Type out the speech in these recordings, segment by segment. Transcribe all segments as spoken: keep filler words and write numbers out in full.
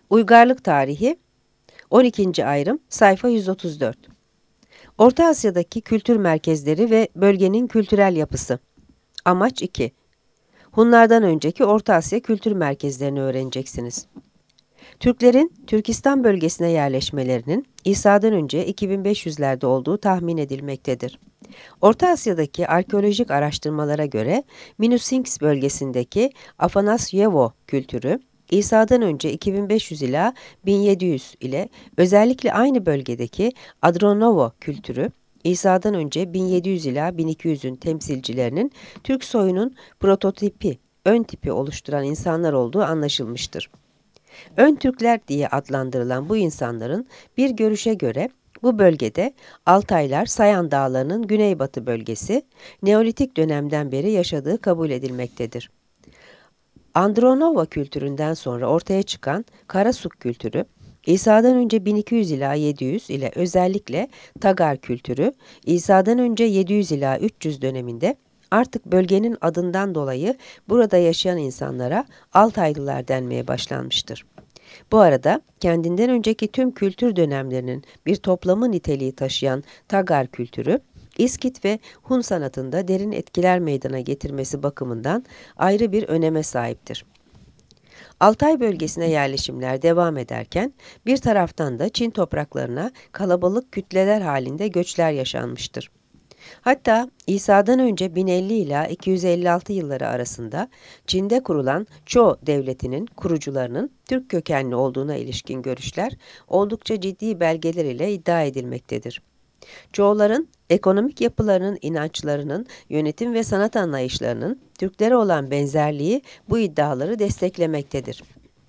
Uygarlık tarihi on ikinci ayrım sayfa yüz otuz dört. Orta Asya'daki kültür merkezleri ve bölgenin kültürel yapısı. Amaç iki. Hunlardan önceki Orta Asya kültür merkezlerini öğreneceksiniz. Türklerin Türkistan bölgesine yerleşmelerinin İsa'dan önce iki bin beş yüzlerde olduğu tahmin edilmektedir. Orta Asya'daki arkeolojik araştırmalara göre Minusинsk bölgesindeki Afanasyevo kültürü İsa'dan önce iki bin beş yüz ila bin yedi yüz ile özellikle aynı bölgedeki Adronovo kültürü İsa'dan önce bin yedi yüz ila bin iki yüzün temsilcilerinin Türk soyunun prototipi, ön tipi oluşturan insanlar olduğu anlaşılmıştır. Ön Türkler diye adlandırılan bu insanların bir görüşe göre bu bölgede Altaylar Sayan Dağları'nın güneybatı bölgesi Neolitik dönemden beri yaşadığı kabul edilmektedir. Andronova kültüründen sonra ortaya çıkan Karasuk kültürü, İsa'dan önce bin iki yüz ila yedi yüz ile özellikle Tagar kültürü, İsa'dan önce yedi yüz ila üç yüz döneminde artık bölgenin adından dolayı burada yaşayan insanlara Altaylılar denmeye başlanmıştır. Bu arada kendinden önceki tüm kültür dönemlerinin bir toplamı niteliği taşıyan Tagar kültürü, İskit ve Hun sanatında derin etkiler meydana getirmesi bakımından ayrı bir öneme sahiptir. Altay bölgesine yerleşimler devam ederken bir taraftan da Çin topraklarına kalabalık kütleler halinde göçler yaşanmıştır. Hatta İsa'dan önce bin elli ila iki yüz elli altı yılları arasında Çin'de kurulan Ço devletinin kurucularının Türk kökenli olduğuna ilişkin görüşler oldukça ciddi belgeler ile iddia edilmektedir. Çoğuların ekonomik yapılarının, inançlarının, yönetim ve sanat anlayışlarının Türklere olan benzerliği bu iddiaları desteklemektedir.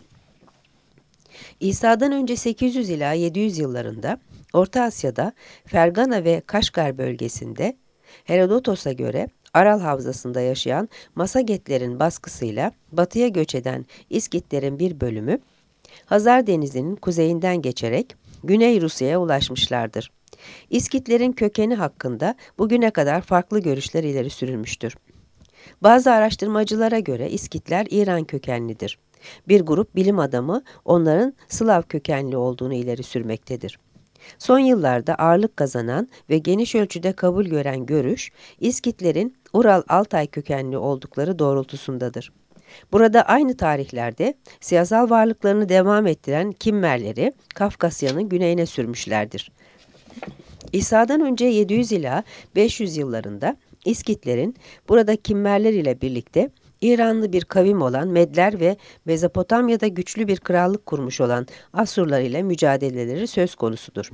İsa'dan önce sekiz yüz ila yedi yüz yıllarında Orta Asya'da Fergana ve Kaşgar bölgesinde Herodotos'a göre Aral Havzası'nda yaşayan Masagetlerin baskısıyla batıya göç eden İskitlerin bir bölümü Hazar Denizi'nin kuzeyinden geçerek Güney Rusya'ya ulaşmışlardır. İskitlerin kökeni hakkında bugüne kadar farklı görüşler ileri sürülmüştür. Bazı araştırmacılara göre İskitler İran kökenlidir. Bir grup bilim adamı onların Slav kökenli olduğunu ileri sürmektedir. Son yıllarda ağırlık kazanan ve geniş ölçüde kabul gören görüş, İskitlerin Ural-Altay kökenli oldukları doğrultusundadır. Burada aynı tarihlerde siyasal varlıklarını devam ettiren Kimmerleri Kafkasya'nın güneyine sürmüşlerdir. İsa'dan önce yedi yüz ila beş yüz yıllarında İskitlerin burada Kimmerler ile birlikte İranlı bir kavim olan Medler ve Mezopotamya'da güçlü bir krallık kurmuş olan Asurlar ile mücadeleleri söz konusudur.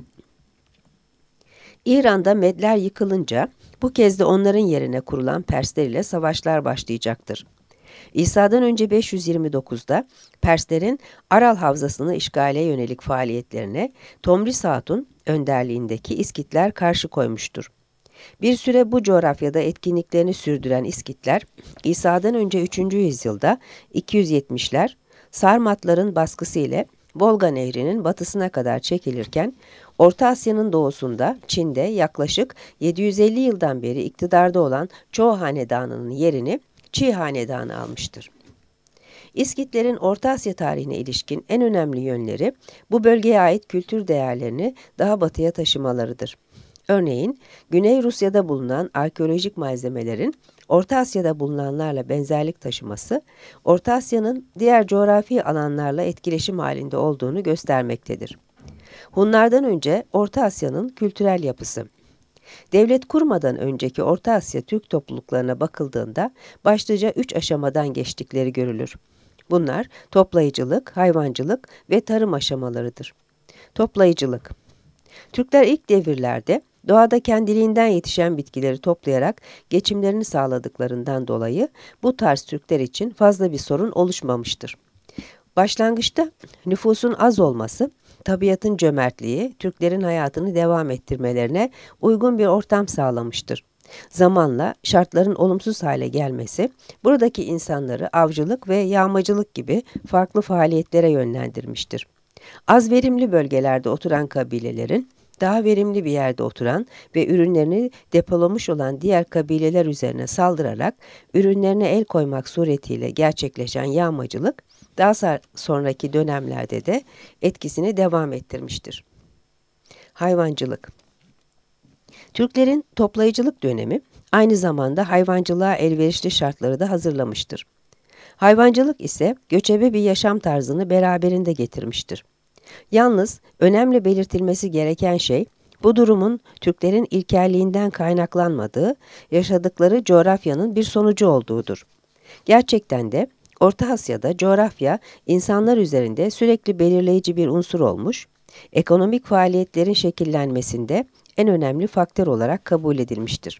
İran'da Medler yıkılınca bu kez de onların yerine kurulan Persler ile savaşlar başlayacaktır. İsa'dan önce beş yüz yirmi dokuzda Perslerin Aral Havzası'nı işgale yönelik faaliyetlerine Tomris Hatun önderliğindeki İskitler karşı koymuştur. Bir süre bu coğrafyada etkinliklerini sürdüren İskitler, İsa'dan önce üçüncü yüzyılda iki yüz yetmişler Sarmatların baskısı ile Volga Nehri'nin batısına kadar çekilirken, Orta Asya'nın doğusunda Çin'de yaklaşık yedi yüz elli yıldan beri iktidarda olan Çoğu Hanedanı'nın yerini Çi Hanedanı almıştır. İskitlerin Orta Asya tarihine ilişkin en önemli yönleri bu bölgeye ait kültür değerlerini daha batıya taşımalarıdır. Örneğin Güney Rusya'da bulunan arkeolojik malzemelerin Orta Asya'da bulunanlarla benzerlik taşıması, Orta Asya'nın diğer coğrafi alanlarla etkileşim halinde olduğunu göstermektedir. Hunlardan önce Orta Asya'nın kültürel yapısı. Devlet kurmadan önceki Orta Asya Türk topluluklarına bakıldığında başlıca üç aşamadan geçtikleri görülür. Bunlar toplayıcılık, hayvancılık ve tarım aşamalarıdır. Toplayıcılık. Türkler ilk devirlerde doğada kendiliğinden yetişen bitkileri toplayarak geçimlerini sağladıklarından dolayı bu tarz Türkler için fazla bir sorun oluşmamıştır. Başlangıçta nüfusun az olması, tabiatın cömertliği, Türklerin hayatını devam ettirmelerine uygun bir ortam sağlamıştır. Zamanla şartların olumsuz hale gelmesi, buradaki insanları avcılık ve yağmacılık gibi farklı faaliyetlere yönlendirmiştir. Az verimli bölgelerde oturan kabilelerin, daha verimli bir yerde oturan ve ürünlerini depolamış olan diğer kabileler üzerine saldırarak ürünlerine el koymak suretiyle gerçekleşen yağmacılık, daha sa- sonraki dönemlerde de etkisini devam ettirmiştir. Hayvancılık. Türklerin toplayıcılık dönemi aynı zamanda hayvancılığa elverişli şartları da hazırlamıştır. Hayvancılık ise göçebe bir yaşam tarzını beraberinde getirmiştir. Yalnız önemli belirtilmesi gereken şey, bu durumun Türklerin ilkelliğinden kaynaklanmadığı, yaşadıkları coğrafyanın bir sonucu olduğudur. Gerçekten de Orta Asya'da coğrafya, insanlar üzerinde sürekli belirleyici bir unsur olmuş, ekonomik faaliyetlerin şekillenmesinde en önemli faktör olarak kabul edilmiştir.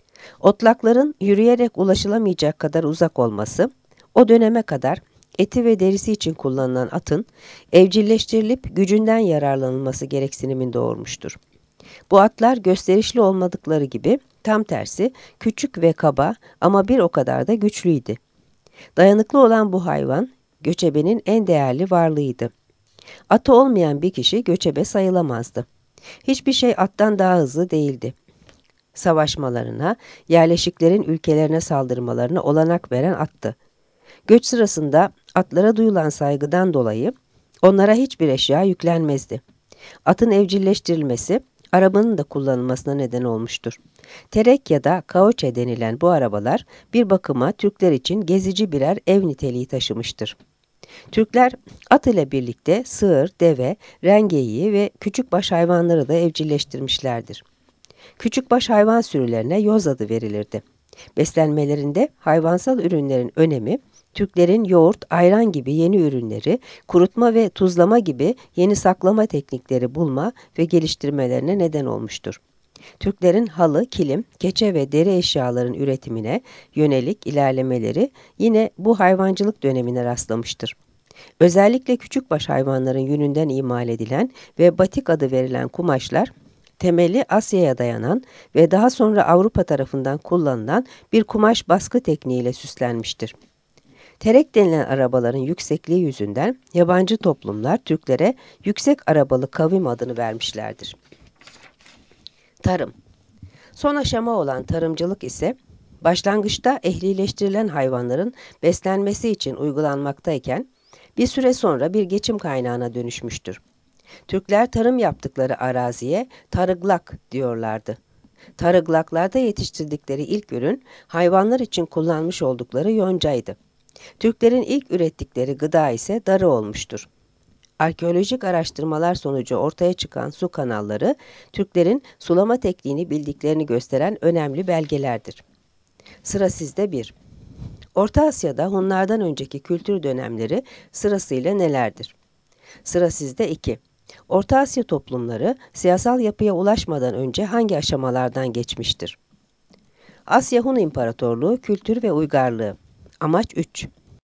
Otlakların yürüyerek ulaşılamayacak kadar uzak olması, o döneme kadar eti ve derisi için kullanılan atın evcilleştirilip gücünden yararlanılması gereksinimini doğurmuştur. Bu atlar gösterişli olmadıkları gibi tam tersi küçük ve kaba ama bir o kadar da güçlüydü. Dayanıklı olan bu hayvan göçebenin en değerli varlığıydı. Atı olmayan bir kişi göçebe sayılamazdı. Hiçbir şey attan daha hızlı değildi. Savaşmalarına, yerleşiklerin ülkelerine saldırmalarına olanak veren attı. Göç sırasında atlara duyulan saygıdan dolayı onlara hiçbir eşya yüklenmezdi. Atın evcilleştirilmesi, arabanın da kullanılmasına neden olmuştur. Terek ya da kaoçe denilen bu arabalar bir bakıma Türkler için gezici birer ev niteliği taşımıştır. Türkler at ile birlikte sığır, deve, rengeyi ve küçükbaş hayvanları da evcilleştirmişlerdir. Küçükbaş hayvan sürülerine yoz adı verilirdi. Beslenmelerinde hayvansal ürünlerin önemi, Türklerin yoğurt, ayran gibi yeni ürünleri, kurutma ve tuzlama gibi yeni saklama teknikleri bulma ve geliştirmelerine neden olmuştur. Türklerin halı, kilim, keçe ve deri eşyaların üretimine yönelik ilerlemeleri yine bu hayvancılık dönemine rastlamıştır. Özellikle küçükbaş hayvanların yününden imal edilen ve batik adı verilen kumaşlar, temeli Asya'ya dayanan ve daha sonra Avrupa tarafından kullanılan bir kumaş baskı tekniğiyle süslenmiştir. Terek denilen arabaların yüksekliği yüzünden yabancı toplumlar Türklere yüksek arabalı kavim adını vermişlerdir. Tarım. Son aşama olan tarımcılık ise başlangıçta ehlileştirilen hayvanların beslenmesi için uygulanmaktayken bir süre sonra bir geçim kaynağına dönüşmüştür. Türkler tarım yaptıkları araziye tarıglak diyorlardı. Tarıglaklarda yetiştirdikleri ilk ürün hayvanlar için kullanmış oldukları yoncaydı. Türklerin ilk ürettikleri gıda ise darı olmuştur. Arkeolojik araştırmalar sonucu ortaya çıkan su kanalları, Türklerin sulama tekniğini bildiklerini gösteren önemli belgelerdir. Sıra sizde bir. Orta Asya'da Hunlardan önceki kültür dönemleri sırasıyla nelerdir? Sıra sizde iki. Orta Asya toplumları siyasal yapıya ulaşmadan önce hangi aşamalardan geçmiştir? Asya Hun İmparatorluğu, kültür ve uygarlığı. Amaç üç.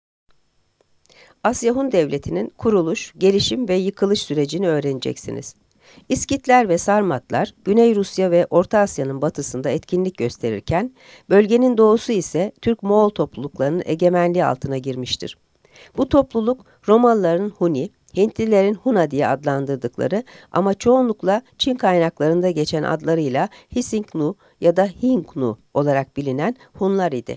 Asya Hun Devleti'nin kuruluş, gelişim ve yıkılış sürecini öğreneceksiniz. İskitler ve Sarmatlar, Güney Rusya ve Orta Asya'nın batısında etkinlik gösterirken, bölgenin doğusu ise Türk-Moğol topluluklarının egemenliği altına girmiştir. Bu topluluk, Romalıların Huni, Hintlilerin Huna diye adlandırdıkları ama çoğunlukla Çin kaynaklarında geçen adlarıyla Hisingnu ya da Hingnu olarak bilinen Hunlar idi.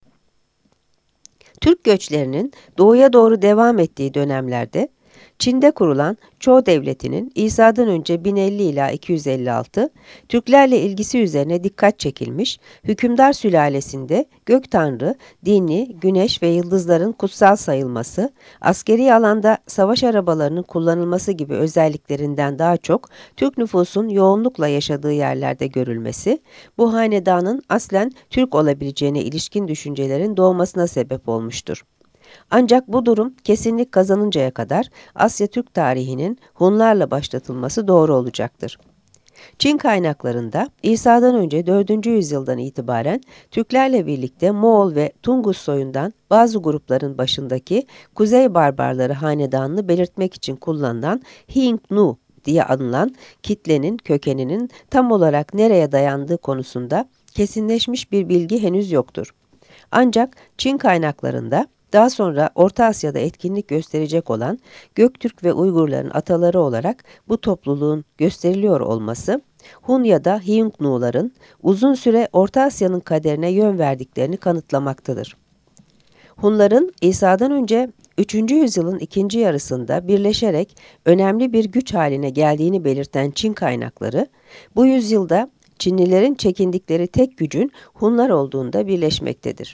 Türk göçlerinin doğuya doğru devam ettiği dönemlerde Çin'de kurulan Çoğu Devleti'nin İsa'dan önce bin elli ila iki yüz elli altı Türklerle ilgisi üzerine dikkat çekilmiş, hükümdar sülalesinde gök tanrı, dini, güneş ve yıldızların kutsal sayılması, askeri alanda savaş arabalarının kullanılması gibi özelliklerinden daha çok Türk nüfusun yoğunlukla yaşadığı yerlerde görülmesi, bu hanedanın aslen Türk olabileceğine ilişkin düşüncelerin doğmasına sebep olmuştur. Ancak bu durum kesinlik kazanıncaya kadar Asya Türk tarihinin Hunlarla başlatılması doğru olacaktır. Çin kaynaklarında İsa'dan önce dördüncü yüzyıldan itibaren Türklerle birlikte Moğol ve Tungus soyundan bazı grupların başındaki Kuzey Barbarları hanedanını belirtmek için kullanılan Hingnu diye anılan kitlenin kökeninin tam olarak nereye dayandığı konusunda kesinleşmiş bir bilgi henüz yoktur. Ancak Çin kaynaklarında daha sonra Orta Asya'da etkinlik gösterecek olan Göktürk ve Uygurların ataları olarak bu topluluğun gösteriliyor olması, Hun ya da Hingnuların uzun süre Orta Asya'nın kaderine yön verdiklerini kanıtlamaktadır. Hunların İsa'dan önce üçüncü yüzyılın ikinci yarısında birleşerek önemli bir güç haline geldiğini belirten Çin kaynakları, bu yüzyılda Çinlilerin çekindikleri tek gücün Hunlar olduğunda birleşmektedir.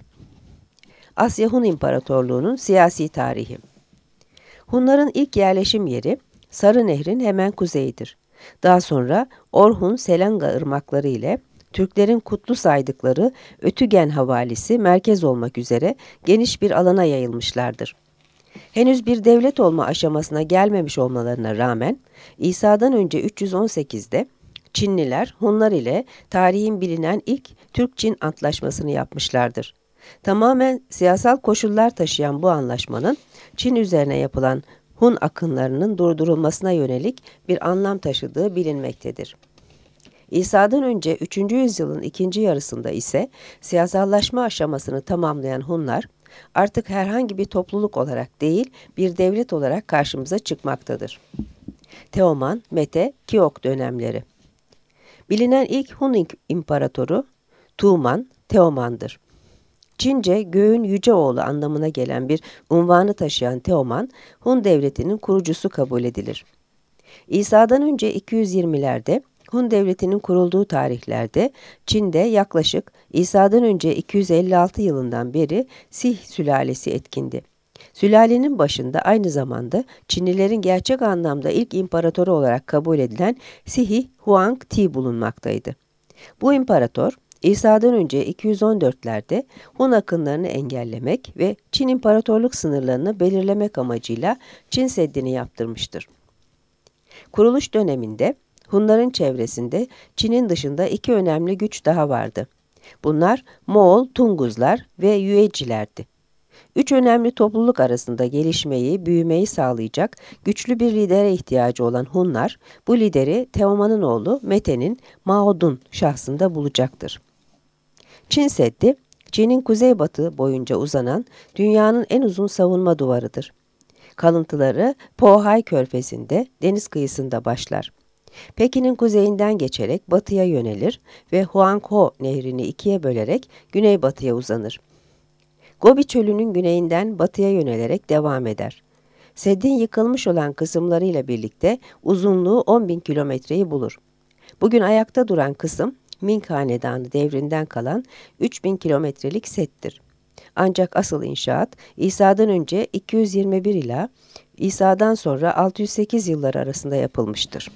Asya Hun İmparatorluğu'nun siyasi tarihi. Hunların ilk yerleşim yeri Sarı Nehri'nin hemen kuzeyidir. Daha sonra Orhun, Selanga ırmakları ile Türklerin kutlu saydıkları Ötügen havalisi merkez olmak üzere geniş bir alana yayılmışlardır. Henüz bir devlet olma aşamasına gelmemiş olmalarına rağmen İsa'dan önce üç yüz on sekizde Çinliler Hunlar ile tarihin bilinen ilk Türk-Çin antlaşmasını yapmışlardır. Tamamen siyasal koşullar taşıyan bu anlaşmanın Çin üzerine yapılan Hun akınlarının durdurulmasına yönelik bir anlam taşıdığı bilinmektedir. İsa'dan önce üçüncü yüzyılın ikinci yarısında ise siyasallaşma aşamasını tamamlayan Hunlar artık herhangi bir topluluk olarak değil bir devlet olarak karşımıza çıkmaktadır. Teoman, Mete, Kiok dönemleri. Bilinen ilk Hun imparatoru Tuğman, Teoman'dır. Çince göğün yüce oğlu anlamına gelen bir unvanı taşıyan Teoman, Hun devletinin kurucusu kabul edilir. İsa'dan önce iki yüz yirmilerde Hun devletinin kurulduğu tarihlerde Çin'de yaklaşık İsa'dan önce iki yüz elli altı yılından beri Sih sülalesi etkindi. Sülalenin başında aynı zamanda Çinlilerin gerçek anlamda ilk imparatoru olarak kabul edilen Sihi Huangti bulunmaktaydı. Bu imparator İsa'dan önce iki yüz on dörtlerde Hun akınlarını engellemek ve Çin imparatorluk sınırlarını belirlemek amacıyla Çin Seddi'ni yaptırmıştır. Kuruluş döneminde Hunların çevresinde Çin'in dışında iki önemli güç daha vardı. Bunlar Moğol Tunguzlar ve Yüecilerdi. Üç önemli topluluk arasında gelişmeyi, büyümeyi sağlayacak güçlü bir lidere ihtiyacı olan Hunlar, bu lideri Teoman'ın oğlu Mete'nin Maodun şahsında bulacaktır. Çin Seddi, Çin'in kuzeybatı boyunca uzanan dünyanın en uzun savunma duvarıdır. Kalıntıları Pohay Körfezi'nde, deniz kıyısında başlar. Pekin'in kuzeyinden geçerek batıya yönelir ve Huanghe nehrini ikiye bölerek güneybatıya uzanır. Gobi Çölü'nün güneyinden batıya yönelerek devam eder. Seddin yıkılmış olan kısımlarıyla birlikte uzunluğu on bin kilometreyi bulur. Bugün ayakta duran kısım Ming Hanedanı devrinden kalan üç bin kilometrelik settir. Ancak asıl inşaat İsa'dan önce iki yüz yirmi bir ila İsa'dan sonra altı yüz sekiz yılları arasında yapılmıştır.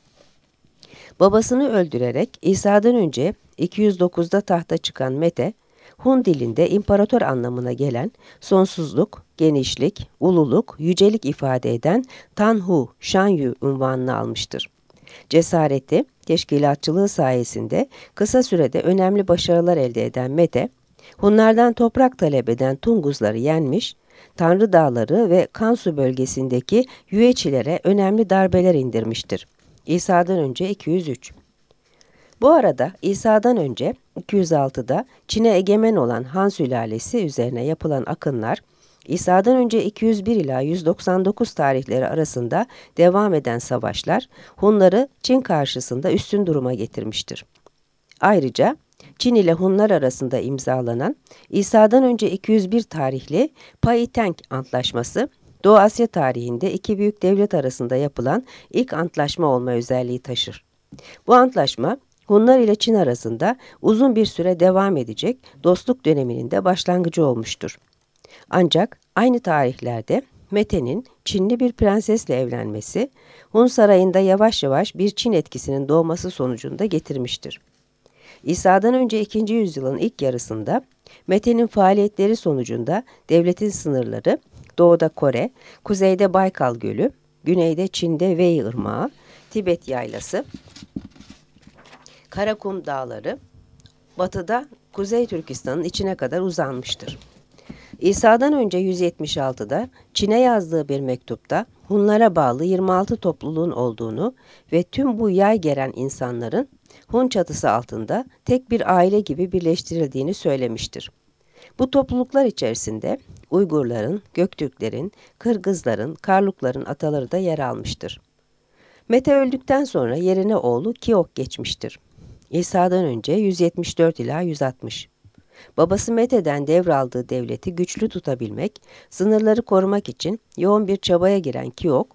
Babasını öldürerek İsa'dan önce iki yüz dokuzda tahta çıkan Mete, Hun dilinde imparator anlamına gelen sonsuzluk, genişlik, ululuk, yücelik ifade eden Tanhu, Shanyu unvanını almıştır. Cesareti, teşkilatçılığı sayesinde kısa sürede önemli başarılar elde eden Mete, Hunlardan toprak talep eden Tunguzları yenmiş, Tanrı Dağları ve Kansu bölgesindeki Yüeçilere önemli darbeler indirmiştir. İsa'dan önce iki yüz üç. Bu arada İsa'dan önce iki yüz altıda Çin'e egemen olan Han sülalesi üzerine yapılan akınlar, İsa'dan önce iki yüz bir ila yüz doksan dokuz tarihleri arasında devam eden savaşlar, Hunları Çin karşısında üstün duruma getirmiştir. Ayrıca Çin ile Hunlar arasında imzalanan İsa'dan önce iki yüz bir tarihli Pai-Teng Antlaşması, Doğu Asya tarihinde iki büyük devlet arasında yapılan ilk antlaşma olma özelliği taşır. Bu antlaşma, Hunlar ile Çin arasında uzun bir süre devam edecek dostluk döneminin de başlangıcı olmuştur. Ancak aynı tarihlerde Mete'nin Çinli bir prensesle evlenmesi, Hun sarayında yavaş yavaş bir Çin etkisinin doğması sonucunda getirmiştir. İsa'dan önce ikinci yüzyılın ilk yarısında Mete'nin faaliyetleri sonucunda devletin sınırları doğuda Kore, kuzeyde Baykal Gölü, güneyde Çin'de Wei Irmağı, Tibet Yaylası, Karakum Dağları, batıda Kuzey Türkistan'ın içine kadar uzanmıştır. İsa'dan önce yüz yetmiş altıda Çin'e yazdığı bir mektupta Hunlara bağlı yirmi altı topluluğun olduğunu ve tüm bu yay geren insanların Hun çatısı altında tek bir aile gibi birleştirildiğini söylemiştir. Bu topluluklar içerisinde Uygurların, Göktürklerin, Kırgızların, Karlukların ataları da yer almıştır. Mete öldükten sonra yerine oğlu Kiok geçmiştir. İsa'dan önce yüz yetmiş dört ila yüz altmış. Babası Mete'den devraldığı devleti güçlü tutabilmek, sınırları korumak için yoğun bir çabaya giren Kiok,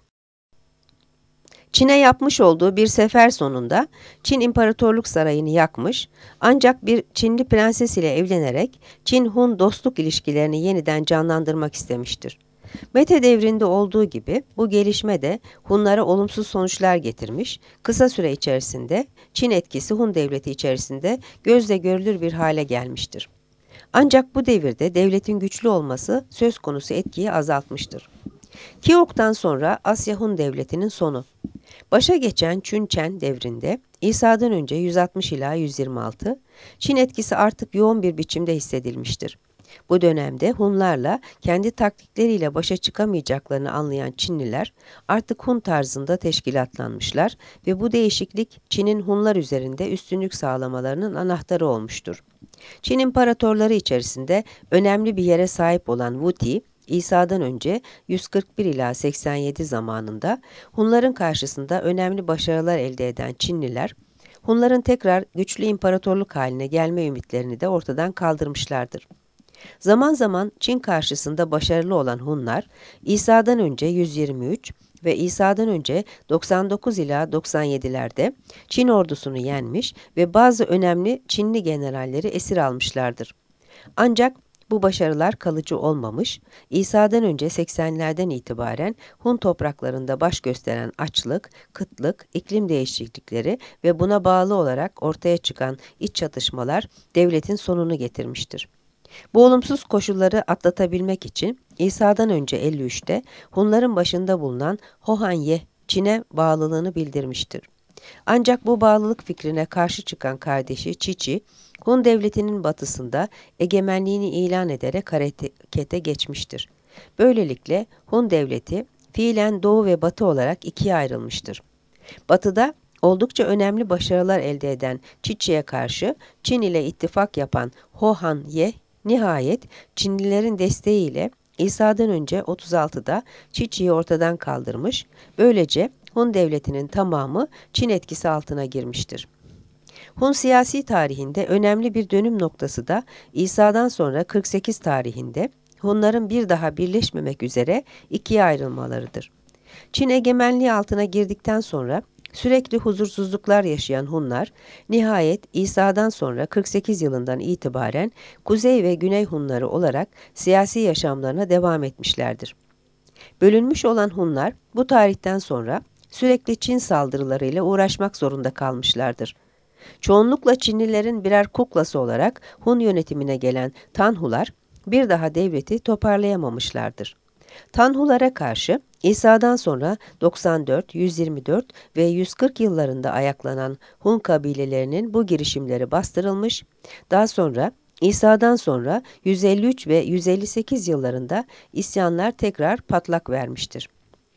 Çin'e yapmış olduğu bir sefer sonunda Çin İmparatorluk Sarayı'nı yakmış, ancak bir Çinli prenses ile evlenerek Çin-Hun dostluk ilişkilerini yeniden canlandırmak istemiştir. Mete devrinde olduğu gibi bu gelişme de Hunlara olumsuz sonuçlar getirmiş, kısa süre içerisinde Çin etkisi Hun devleti içerisinde gözle görülür bir hale gelmiştir. Ancak bu devirde devletin güçlü olması söz konusu etkiyi azaltmıştır. Kiok'tan sonra Asya Hun devletinin sonu. Başa geçen Çün-Çen devrinde İsa'dan önce yüz altmış ila yüz yirmi altı, Çin etkisi artık yoğun bir biçimde hissedilmiştir. Bu dönemde Hunlarla kendi taktikleriyle başa çıkamayacaklarını anlayan Çinliler artık Hun tarzında teşkilatlanmışlar ve bu değişiklik Çin'in Hunlar üzerinde üstünlük sağlamalarının anahtarı olmuştur. Çin imparatorları içerisinde önemli bir yere sahip olan Wu Ti, İsa'dan önce yüz kırk bir ila seksen yedi zamanında Hunların karşısında önemli başarılar elde eden Çinliler, Hunların tekrar güçlü imparatorluk haline gelme ümitlerini de ortadan kaldırmışlardır. Zaman zaman Çin karşısında başarılı olan Hunlar, İsa'dan önce yüz yirmi üç ve İsa'dan önce doksan dokuz ila doksan yedilerde Çin ordusunu yenmiş ve bazı önemli Çinli generalleri esir almışlardır. Ancak bu başarılar kalıcı olmamış, İsa'dan önce seksenlerden itibaren Hun topraklarında baş gösteren açlık, kıtlık, iklim değişiklikleri ve buna bağlı olarak ortaya çıkan iç çatışmalar devletin sonunu getirmiştir. Bu olumsuz koşulları atlatabilmek için İsa'dan önce elli üçte Hunların başında bulunan Hohan-Ye Çin'e bağlılığını bildirmiştir. Ancak bu bağlılık fikrine karşı çıkan kardeşi Çiçi, Hun devletinin batısında egemenliğini ilan ederek harekete geçmiştir. Böylelikle Hun devleti fiilen doğu ve batı olarak ikiye ayrılmıştır. Batıda oldukça önemli başarılar elde eden Çiçi'ye karşı Çin ile ittifak yapan Hohan-Ye nihayet Çinlilerin desteğiyle İsa'dan önce otuz altıda Çiçi'yi ortadan kaldırmış, böylece Hun devletinin tamamı Çin etkisi altına girmiştir. Hun siyasi tarihinde önemli bir dönüm noktası da İsa'dan sonra kırk sekiz tarihinde Hunların bir daha birleşmemek üzere ikiye ayrılmalarıdır. Çin egemenliği altına girdikten sonra sürekli huzursuzluklar yaşayan Hunlar, nihayet İsa'dan sonra kırk sekiz yılından itibaren Kuzey ve Güney Hunları olarak siyasi yaşamlarına devam etmişlerdir. Bölünmüş olan Hunlar bu tarihten sonra sürekli Çin saldırılarıyla uğraşmak zorunda kalmışlardır. Çoğunlukla Çinlilerin birer kuklası olarak Hun yönetimine gelen Tanhular bir daha devleti toparlayamamışlardır. Tanhulara karşı İsa'dan sonra doksan dört, yüz yirmi dört ve yüz kırk yıllarında ayaklanan Hun kabilelerinin bu girişimleri bastırılmış, daha sonra İsa'dan sonra yüz elli üç ve yüz elli sekiz yıllarında isyanlar tekrar patlak vermiştir.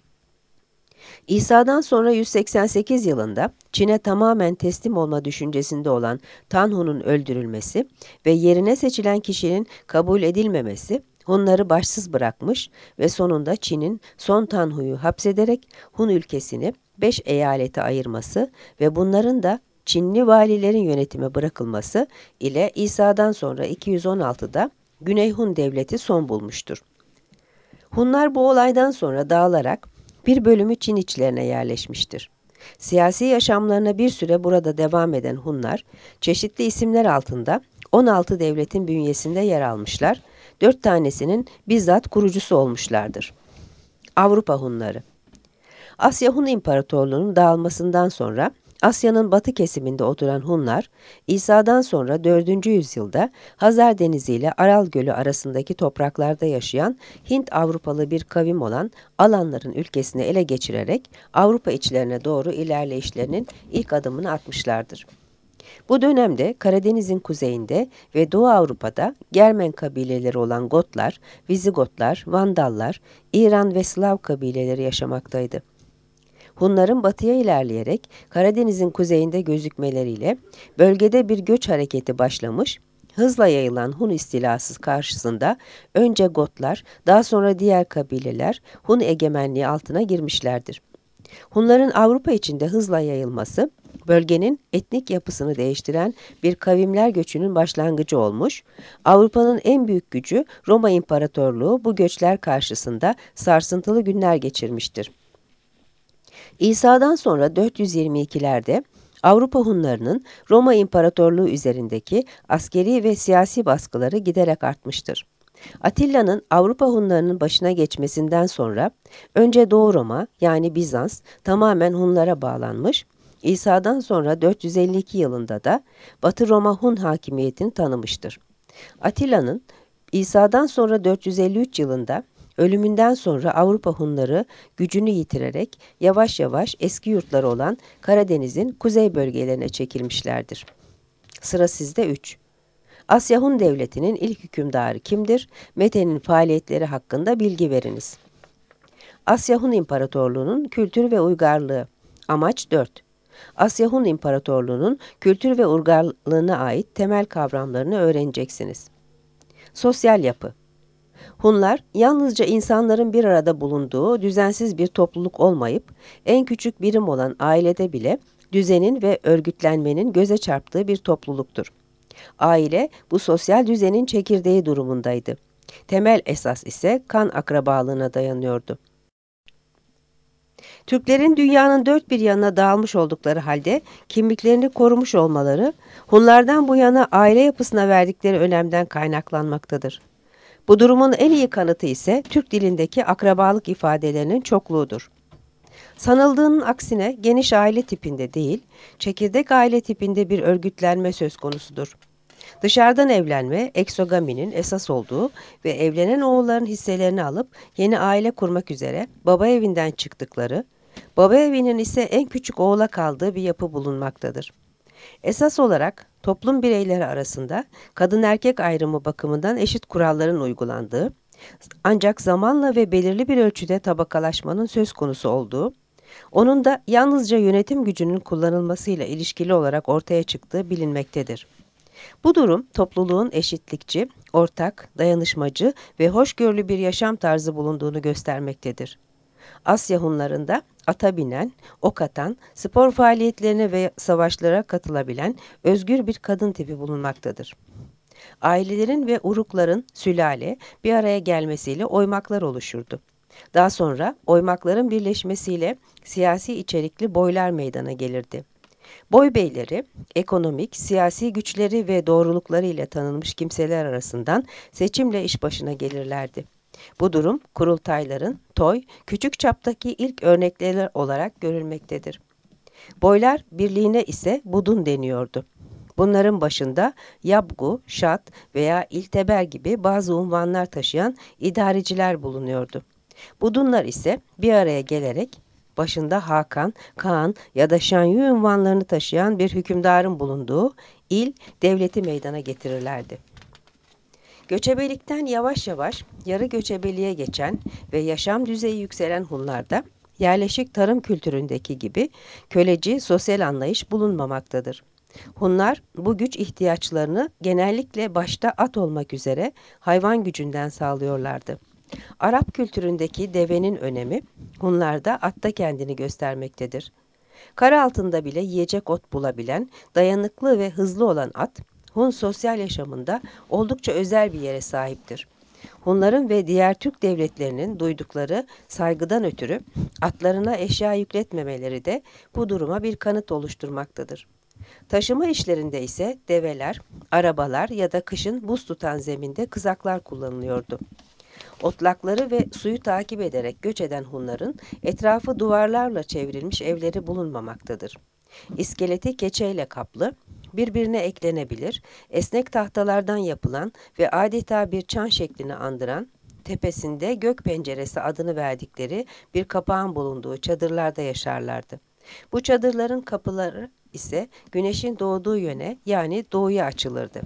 İsa'dan sonra yüz seksen sekiz yılında Çin'e tamamen teslim olma düşüncesinde olan Tanhu'nun öldürülmesi ve yerine seçilen kişinin kabul edilmemesi Hunları başsız bırakmış ve sonunda Çin'in son Tanhu'yu hapsederek Hun ülkesini beş eyalete ayırması ve bunların da Çinli valilerin yönetime bırakılması ile İsa'dan sonra iki yüz on altıda Güney Hun devleti son bulmuştur. Hunlar bu olaydan sonra dağılarak bir bölümü Çin içlerine yerleşmiştir. Siyasi yaşamlarına bir süre burada devam eden Hunlar, çeşitli isimler altında on altı devletin bünyesinde yer almışlar, dört tanesinin bizzat kurucusu olmuşlardır. Avrupa Hunları. Asya Hun İmparatorluğu'nun dağılmasından sonra Asya'nın batı kesiminde oturan Hunlar, İsa'dan sonra dördüncü yüzyılda Hazar Denizi ile Aral Gölü arasındaki topraklarda yaşayan Hint Avrupalı bir kavim olan Alanların ülkesini ele geçirerek Avrupa içlerine doğru ilerleyişlerinin ilk adımını atmışlardır. Bu dönemde Karadeniz'in kuzeyinde ve Doğu Avrupa'da Germen kabileleri olan Gotlar, Vizigotlar, Vandallar, İran ve Slav kabileleri yaşamaktaydı. Hunların batıya ilerleyerek Karadeniz'in kuzeyinde gözükmeleriyle bölgede bir göç hareketi başlamış, hızla yayılan Hun istilası karşısında önce Gotlar, daha sonra diğer kabileler Hun egemenliği altına girmişlerdir. Hunların Avrupa içinde hızla yayılması, bölgenin etnik yapısını değiştiren bir kavimler göçünün başlangıcı olmuş, Avrupa'nın en büyük gücü Roma İmparatorluğu bu göçler karşısında sarsıntılı günler geçirmiştir. İsa'dan sonra dört yüz yirmi ikilerde Avrupa Hunlarının Roma İmparatorluğu üzerindeki askeri ve siyasi baskıları giderek artmıştır. Atilla'nın Avrupa Hunlarının başına geçmesinden sonra önce Doğu Roma yani Bizans tamamen Hunlara bağlanmış, İsa'dan sonra dört yüz elli iki yılında da Batı Roma Hun hakimiyetini tanımıştır. Atilla'nın İsa'dan sonra dört yüz elli üç yılında ölümünden sonra Avrupa Hunları gücünü yitirerek yavaş yavaş eski yurtları olan Karadeniz'in kuzey bölgelerine çekilmişlerdir. Sıra sizde üç. Asya Hun Devleti'nin ilk hükümdarı kimdir? Mete'nin faaliyetleri hakkında bilgi veriniz. Asya Hun İmparatorluğu'nun kültür ve uygarlığı. Amaç dört. Asya Hun İmparatorluğu'nun kültür ve uygarlığına ait temel kavramlarını öğreneceksiniz. Sosyal yapı. Hunlar yalnızca insanların bir arada bulunduğu düzensiz bir topluluk olmayıp en küçük birim olan ailede bile düzenin ve örgütlenmenin göze çarptığı bir topluluktur. Aile bu sosyal düzenin çekirdeği durumundaydı. Temel esas ise kan akrabalığına dayanıyordu. Türklerin dünyanın dört bir yanına dağılmış oldukları halde kimliklerini korumuş olmaları, Hunlardan bu yana aile yapısına verdikleri önemden kaynaklanmaktadır. Bu durumun en iyi kanıtı ise Türk dilindeki akrabalık ifadelerinin çokluğudur. Sanıldığının aksine geniş aile tipinde değil, çekirdek aile tipinde bir örgütlenme söz konusudur. Dışarıdan evlenme, eksogaminin esas olduğu ve evlenen oğulların hisselerini alıp yeni aile kurmak üzere baba evinden çıktıkları, baba evinin ise en küçük oğula kaldığı bir yapı bulunmaktadır. Esas olarak toplum bireyleri arasında kadın erkek ayrımı bakımından eşit kuralların uygulandığı, ancak zamanla ve belirli bir ölçüde tabakalaşmanın söz konusu olduğu, onun da yalnızca yönetim gücünün kullanılmasıyla ilişkili olarak ortaya çıktığı bilinmektedir. Bu durum topluluğun eşitlikçi, ortak, dayanışmacı ve hoşgörülü bir yaşam tarzı bulunduğunu göstermektedir. Asya Hunlarında ata binen, ok atan, spor faaliyetlerine ve savaşlara katılabilen özgür bir kadın tipi bulunmaktadır. Ailelerin ve urukların sülale bir araya gelmesiyle oymaklar oluşurdu. Daha sonra oymakların birleşmesiyle siyasi içerikli boylar meydana gelirdi. Boy beyleri, ekonomik, siyasi güçleri ve doğrulukları ile tanınmış kimseler arasından seçimle iş başına gelirlerdi. Bu durum kurultayların toy, küçük çaptaki ilk örnekleri olarak görülmektedir. Boylar birliğine ise budun deniyordu. Bunların başında yabgu, şat veya ilteber gibi bazı unvanlar taşıyan idareciler bulunuyordu. Budunlar ise bir araya gelerek başında Hakan, Kaan ya da Şanyu unvanlarını taşıyan bir hükümdarın bulunduğu il, devleti meydana getirirlerdi. Göçebelikten yavaş yavaş yarı göçebeliğe geçen ve yaşam düzeyi yükselen Hunlarda, yerleşik tarım kültüründeki gibi köleci sosyal anlayış bulunmamaktadır. Hunlar bu güç ihtiyaçlarını genellikle başta at olmak üzere hayvan gücünden sağlıyorlardı. Arap kültüründeki devenin önemi Hunlarda atta kendini göstermektedir. Kar altında bile yiyecek ot bulabilen, dayanıklı ve hızlı olan at, Hun sosyal yaşamında oldukça özel bir yere sahiptir. Hunların ve diğer Türk devletlerinin duydukları saygıdan ötürü atlarına eşya yükletmemeleri de bu duruma bir kanıt oluşturmaktadır. Taşıma işlerinde ise develer, arabalar ya da kışın buz tutan zeminde kızaklar kullanılıyordu. Otlakları ve suyu takip ederek göç eden Hunların etrafı duvarlarla çevrilmiş evleri bulunmamaktadır. İskeleti keçeyle kaplı, birbirine eklenebilir, esnek tahtalardan yapılan ve adeta bir çan şeklini andıran, tepesinde gök penceresi adını verdikleri bir kapağın bulunduğu çadırlarda yaşarlardı. Bu çadırların kapıları ise güneşin doğduğu yöne yani doğuya açılırdı.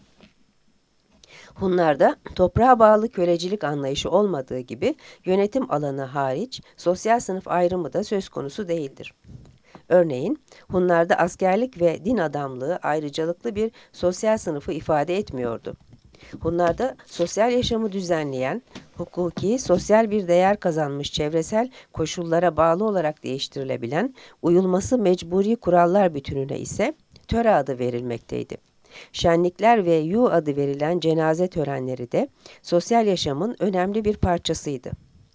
Hunlarda toprağa bağlı kölecilik anlayışı olmadığı gibi yönetim alanı hariç sosyal sınıf ayrımı da söz konusu değildir. Örneğin Hunlarda askerlik ve din adamlığı ayrıcalıklı bir sosyal sınıfı ifade etmiyordu. Hunlarda sosyal yaşamı düzenleyen, Hukuki, sosyal bir değer kazanmış çevresel koşullara bağlı olarak değiştirilebilen uyulması mecburi kurallar bütününe ise töre adı verilmekteydi. Şenlikler ve yu adı verilen cenaze törenleri de sosyal yaşamın önemli bir parçasıydı.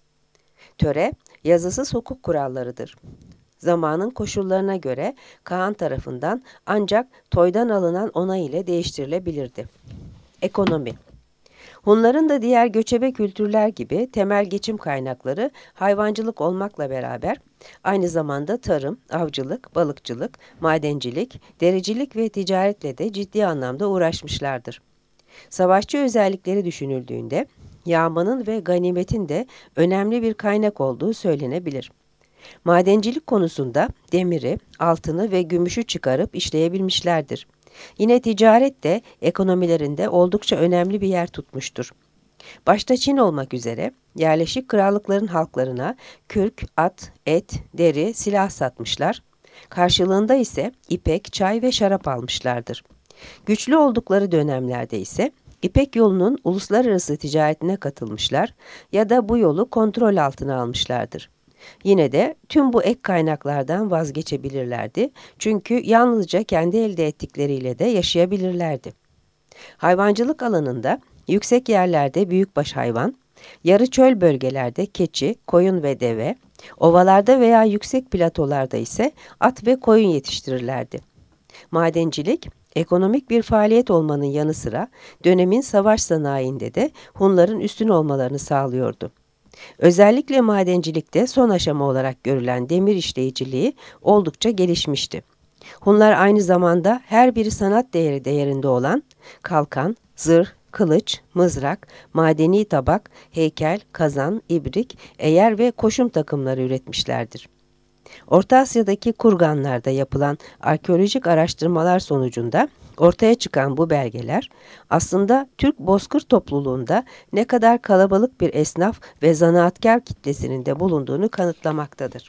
Töre, yazısız hukuk kurallarıdır. Zamanın koşullarına göre Kaan tarafından ancak toydan alınan onay ile değiştirilebilirdi. Ekonomi. Hunların da diğer göçebe kültürler gibi temel geçim kaynakları hayvancılık olmakla beraber aynı zamanda tarım, avcılık, balıkçılık, madencilik, dericilik ve ticaretle de ciddi anlamda uğraşmışlardır. Savaşçı özellikleri düşünüldüğünde yağmanın ve ganimetin de önemli bir kaynak olduğu söylenebilir. Madencilik konusunda demiri, altını ve gümüşü çıkarıp işleyebilmişlerdir. Yine ticaret de ekonomilerinde oldukça önemli bir yer tutmuştur. Başta Çin olmak üzere yerleşik krallıkların halklarına kürk, at, et, deri, silah satmışlar. Karşılığında ise ipek, çay ve şarap almışlardır. Güçlü oldukları dönemlerde ise İpek yolunun uluslararası ticaretine katılmışlar ya da bu yolu kontrol altına almışlardır. Yine de tüm bu ek kaynaklardan vazgeçebilirlerdi çünkü yalnızca kendi elde ettikleriyle de yaşayabilirlerdi. Hayvancılık alanında yüksek yerlerde büyükbaş hayvan, yarı çöl bölgelerde keçi, koyun ve deve, ovalarda veya yüksek platolarda ise at ve koyun yetiştirirlerdi. Madencilik, ekonomik bir faaliyet olmanın yanı sıra dönemin savaş sanayinde de Hunların üstün olmalarını sağlıyordu. Özellikle madencilikte son aşama olarak görülen demir işleyiciliği oldukça gelişmişti. Hunlar aynı zamanda her biri sanat değeri değerinde olan kalkan, zırh, kılıç, mızrak, madeni tabak, heykel, kazan, ibrik, eyer ve koşum takımları üretmişlerdir. Orta Asya'daki kurganlarda yapılan arkeolojik araştırmalar sonucunda ortaya çıkan bu belgeler aslında Türk bozkır topluluğunda ne kadar kalabalık bir esnaf ve zanaatkar kitlesinin de bulunduğunu kanıtlamaktadır.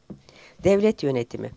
Devlet yönetimi.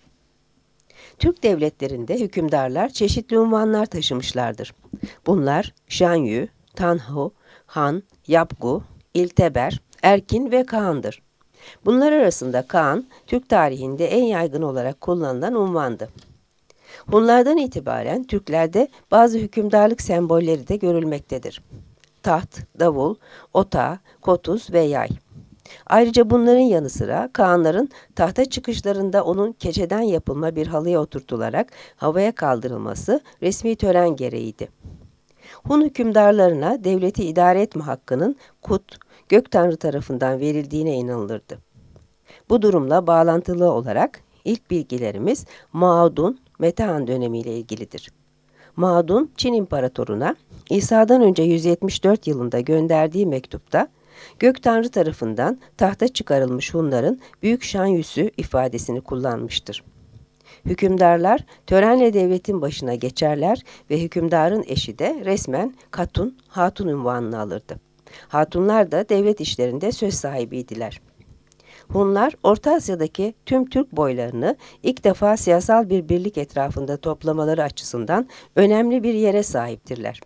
Türk devletlerinde hükümdarlar çeşitli unvanlar taşımışlardır. Bunlar Şanyu, Tanhu, Han, Yapgu, İlteber, Erkin ve Kağan'dır. Bunlar arasında Kaan, Türk tarihinde en yaygın olarak kullanılan unvandı. Hunlardan itibaren Türklerde bazı hükümdarlık sembolleri de görülmektedir. Taht, davul, ota, kotuz ve yay. Ayrıca bunların yanı sıra Kağanların tahta çıkışlarında onun keçeden yapılma bir halıya oturtularak havaya kaldırılması resmi tören gereğiydi. Hun hükümdarlarına devleti idare etme hakkının Kut, gök tanrı tarafından verildiğine inanılırdı. Bu durumla bağlantılı olarak ilk bilgilerimiz Maodun, Metehan dönemiyle ilgilidir. Maodun, Çin İmparatoruna İsa'dan önce yüz yetmiş dört yılında gönderdiği mektupta gök tanrı tarafından tahta çıkarılmış Hunların büyük şanyüsü ifadesini kullanmıştır. Hükümdarlar törenle devletin başına geçerler ve hükümdarın eşi de resmen Katun, Hatun unvanını alırdı. Hatunlar da devlet işlerinde söz sahibiydiler. Hunlar, Orta Asya'daki tüm Türk boylarını ilk defa siyasal bir birlik etrafında toplamaları açısından önemli bir yere sahiptirler.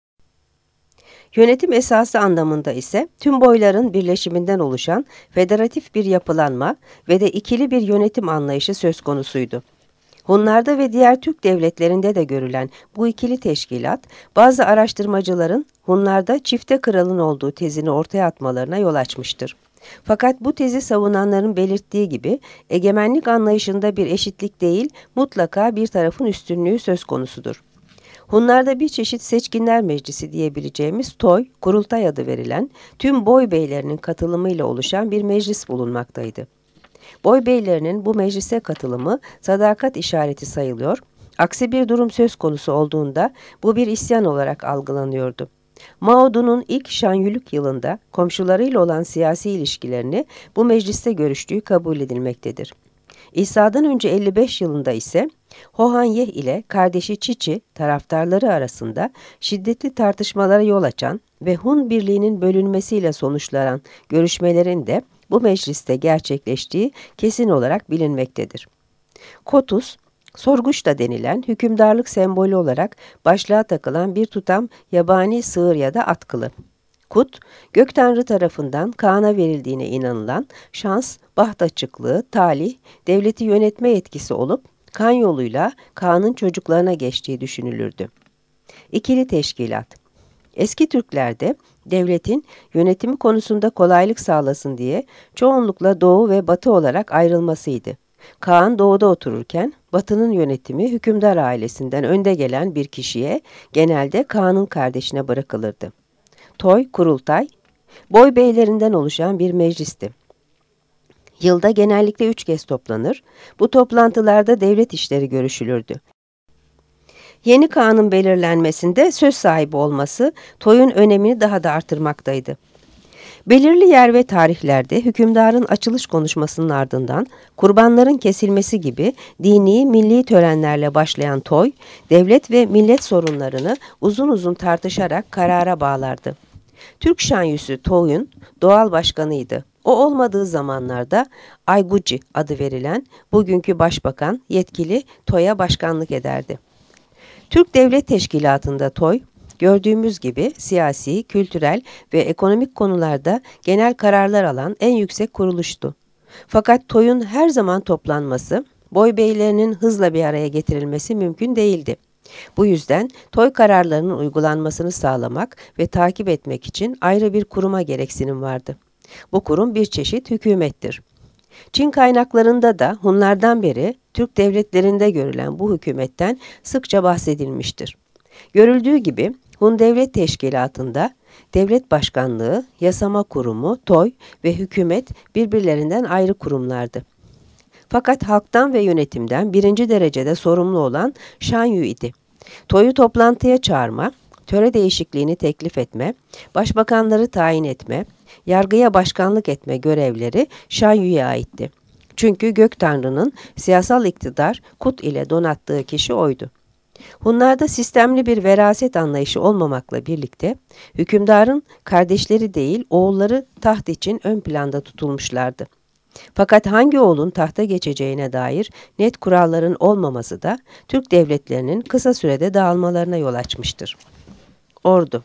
Yönetim esası anlamında ise tüm boyların birleşiminden oluşan federatif bir yapılanma ve de ikili bir yönetim anlayışı söz konusuydu. Hunlarda ve diğer Türk devletlerinde de görülen bu ikili teşkilat, bazı araştırmacıların Hunlarda çifte kralın olduğu tezini ortaya atmalarına yol açmıştır. Fakat bu tezi savunanların belirttiği gibi egemenlik anlayışında bir eşitlik değil, mutlaka bir tarafın üstünlüğü söz konusudur. Hunlarda bir çeşit seçkinler meclisi diyebileceğimiz toy, kurultay adı verilen tüm boy beylerinin katılımıyla oluşan bir meclis bulunmaktaydı. Boy beylerinin bu meclise katılımı sadakat işareti sayılıyor, aksi bir durum söz konusu olduğunda bu bir isyan olarak algılanıyordu. Mao'nun ilk Şanyülük yılında komşularıyla olan siyasi ilişkilerini bu mecliste görüştüğü kabul edilmektedir. İsa'dan önce elli beş yılında ise Hohanyeh ile kardeşi Çiçi taraftarları arasında şiddetli tartışmalara yol açan ve Hun birliğinin bölünmesiyle sonuçlanan görüşmelerin de bu mecliste gerçekleştiği kesin olarak bilinmektedir. Kotus, sorguç da denilen hükümdarlık sembolü olarak başlığa takılan bir tutam yabani sığır ya da at kılı. Kut, gök tanrı tarafından Kaan'a verildiğine inanılan şans, baht açıklığı, talih, devleti yönetme yetkisi olup kan yoluyla Kaan'ın çocuklarına geçtiği düşünülürdü. İkili teşkilat. Eski Türklerde devletin yönetimi konusunda kolaylık sağlasın diye çoğunlukla doğu ve batı olarak ayrılmasıydı. Kaan doğuda otururken batının yönetimi hükümdar ailesinden önde gelen bir kişiye, genelde Kaan'ın kardeşine bırakılırdı. Toy, kurultay, boy beylerinden oluşan bir meclisti. Yılda genellikle üç kez toplanır, bu toplantılarda devlet işleri görüşülürdü. Yeni Kaan'ın belirlenmesinde söz sahibi olması toyun önemini daha da artırmaktaydı. Belirli yer ve tarihlerde hükümdarın açılış konuşmasının ardından kurbanların kesilmesi gibi dini, milli törenlerle başlayan toy, devlet ve millet sorunlarını uzun uzun tartışarak karara bağlardı. Türk şanyüsü toyun doğal başkanıydı. O olmadığı zamanlarda Ayguci adı verilen bugünkü başbakan yetkili toya başkanlık ederdi. Türk Devlet Teşkilatı'nda toy, gördüğümüz gibi siyasi, kültürel ve ekonomik konularda genel kararlar alan en yüksek kuruluştu. Fakat toyun her zaman toplanması, boy beylerinin hızla bir araya getirilmesi mümkün değildi. Bu yüzden toy kararlarının uygulanmasını sağlamak ve takip etmek için ayrı bir kuruma gereksinim vardı. Bu kurum bir çeşit hükümettir. Çin kaynaklarında da Hunlardan beri Türk devletlerinde görülen bu hükümetten sıkça bahsedilmiştir. Görüldüğü gibi Hun Devlet Teşkilatı'nda devlet başkanlığı, yasama kurumu, toy ve hükümet birbirlerinden ayrı kurumlardı. Fakat halktan ve yönetimden birinci derecede sorumlu olan Şanyu idi. Toyu toplantıya çağırma, töre değişikliğini teklif etme, başbakanları tayin etme, yargıya başkanlık etme görevleri Şanyu'ya aitti. Çünkü Gök Tanrı'nın siyasal iktidar Kut ile donattığı kişi oydu. Hunlarda sistemli bir veraset anlayışı olmamakla birlikte hükümdarın kardeşleri değil oğulları taht için ön planda tutulmuşlardı. Fakat hangi oğlun tahta geçeceğine dair net kuralların olmaması da Türk devletlerinin kısa sürede dağılmalarına yol açmıştır. Ordu.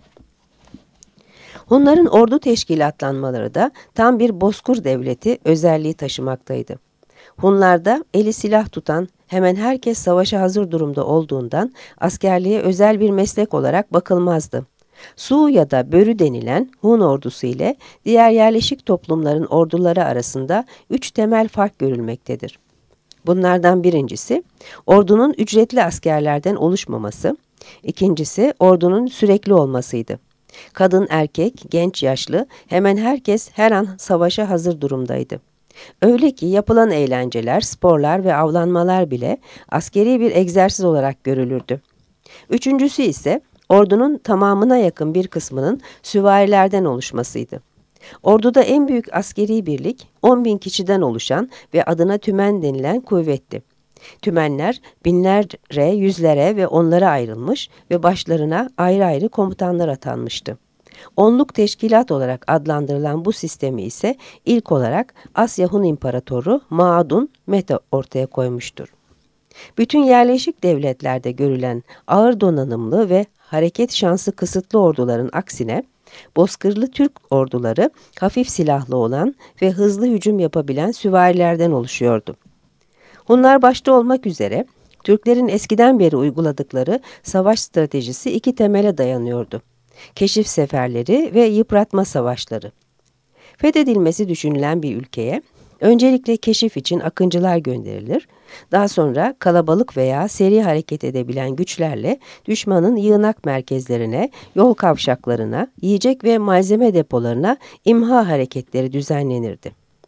Hunların ordu teşkilatlanmaları da tam bir bozkur devleti özelliği taşımaktaydı. Hunlarda eli silah tutan hemen herkes savaşa hazır durumda olduğundan askerliğe özel bir meslek olarak bakılmazdı. Su ya da Börü denilen Hun ordusu ile diğer yerleşik toplumların orduları arasında üç temel fark görülmektedir. Bunlardan birincisi, ordunun ücretli askerlerden oluşmaması, ikincisi ordunun sürekli olmasıydı. Kadın, erkek, genç, yaşlı hemen herkes her an savaşa hazır durumdaydı. Öyle ki yapılan eğlenceler, sporlar ve avlanmalar bile askeri bir egzersiz olarak görülürdü. Üçüncüsü ise ordunun tamamına yakın bir kısmının süvarilerden oluşmasıydı. Orduda en büyük askeri birlik on bin kişiden oluşan ve adına tümen denilen kuvvetti. Tümenler binlere, yüzlere ve onlara ayrılmış ve başlarına ayrı ayrı komutanlar atanmıştı. Onluk teşkilat olarak adlandırılan bu sistemi ise ilk olarak Asya Hun İmparatoru Maadun Mete ortaya koymuştur. Bütün yerleşik devletlerde görülen ağır donanımlı ve hareket şansı kısıtlı orduların aksine, bozkırlı Türk orduları hafif silahlı olan ve hızlı hücum yapabilen süvarilerden oluşuyordu. Hunlar başta olmak üzere Türklerin eskiden beri uyguladıkları savaş stratejisi iki temele dayanıyordu: keşif seferleri ve yıpratma savaşları. Fethedilmesi düşünülen bir ülkeye öncelikle keşif için akıncılar gönderilir, daha sonra kalabalık veya seri hareket edebilen güçlerle düşmanın yığınak merkezlerine, yol kavşaklarına, yiyecek ve malzeme depolarına imha hareketleri düzenlenirdi.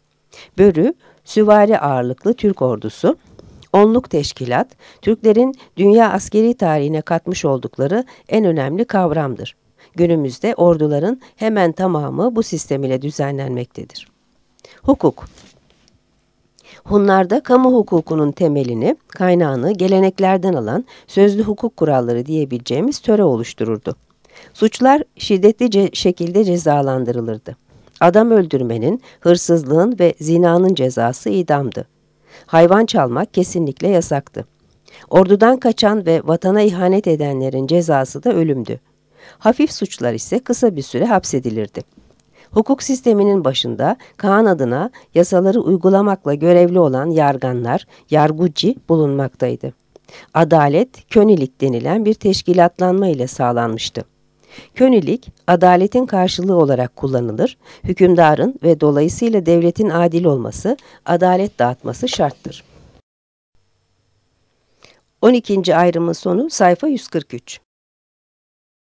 Börü, süvari ağırlıklı Türk ordusu, onluk teşkilat, Türklerin dünya askeri tarihine katmış oldukları en önemli kavramdır. Günümüzde orduların hemen tamamı bu sistem ile düzenlenmektedir. Hukuk. Hunlarda kamu hukukunun temelini, kaynağını geleneklerden alan sözlü hukuk kuralları diyebileceğimiz töre oluştururdu. Suçlar şiddetli ce- şekilde cezalandırılırdı. Adam öldürmenin, hırsızlığın ve zinanın cezası idamdı. Hayvan çalmak kesinlikle yasaktı. Ordudan kaçan ve vatana ihanet edenlerin cezası da ölümdü. Hafif suçlar ise kısa bir süre hapsedilirdi. Hukuk sisteminin başında Kaan adına yasaları uygulamakla görevli olan yarganlar, yargıcı bulunmaktaydı. Adalet, könilik denilen bir teşkilatlanma ile sağlanmıştı. Könilik, adaletin karşılığı olarak kullanılır, hükümdarın ve dolayısıyla devletin adil olması, adalet dağıtması şarttır. on ikinci ayrımın sonu sayfa yüz kırk üç.